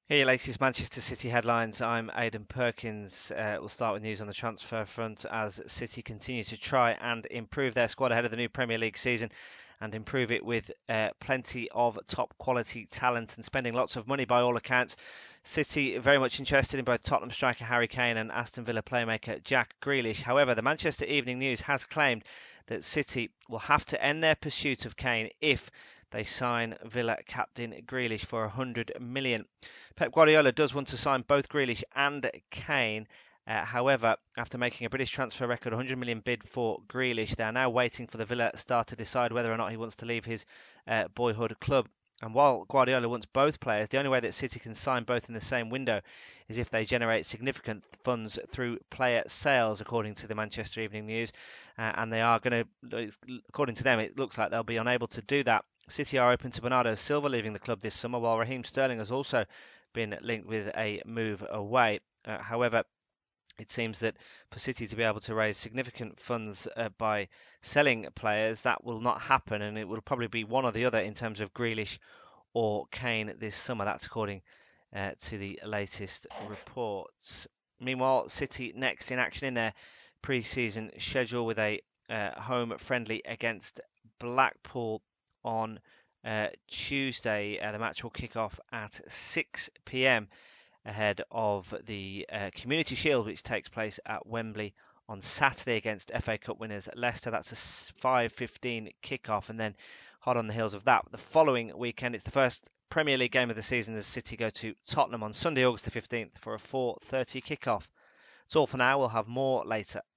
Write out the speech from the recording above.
Here, your latest Manchester City headlines. I'm Aidan Perkins. We'll start with news on the transfer front as City continue to try and improve their squad ahead of the new Premier League season and improve it with plenty of top quality talent and spending lots of money by all accounts. City very much interested in both Tottenham striker Harry Kane and Aston Villa playmaker Jack Grealish. However, the Manchester Evening News has claimed that City will have to end their pursuit of Kane if they sign Villa captain Grealish for 100 million. Pep Guardiola does want to sign both Grealish and Kane. However, after making a British transfer record 100 million bid for Grealish, they are now waiting for the Villa star to decide whether or not he wants to leave his boyhood club. And while Guardiola wants both players, the only way that City can sign both in the same window is if they generate significant funds through player sales, according to the Manchester Evening News. And they are going to, according to them, it looks like they'll be unable to do that. City are open to Bernardo Silva leaving the club this summer, while Raheem Sterling has also been linked with a move away. However, it seems that for City to be able to raise significant funds by selling players, that will not happen, and it will probably be one or the other in terms of Grealish or Kane this summer. That's according to the latest reports. Meanwhile, City next in action in their pre-season schedule with a home friendly against Blackpool on Tuesday. The match will kick off at 6 p.m. ahead of the Community Shield, which takes place at Wembley on Saturday against FA Cup winners Leicester. That's a 5:15 kickoff, and then hot on the heels of that, the following weekend, it's the first Premier League game of the season as City go to Tottenham on Sunday, August the 15th for a 4:30 kickoff. That's all for now. We'll have more later.